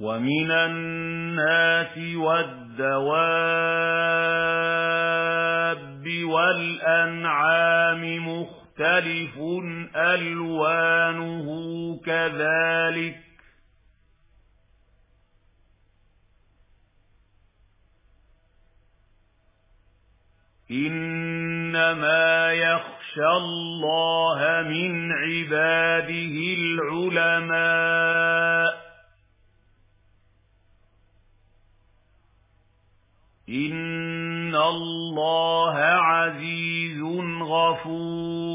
ومن الناس والدواب والأنعام مختلف ألوانه كذلك إنما يخشى الله من عباده العلماء إن الله عزيز غفور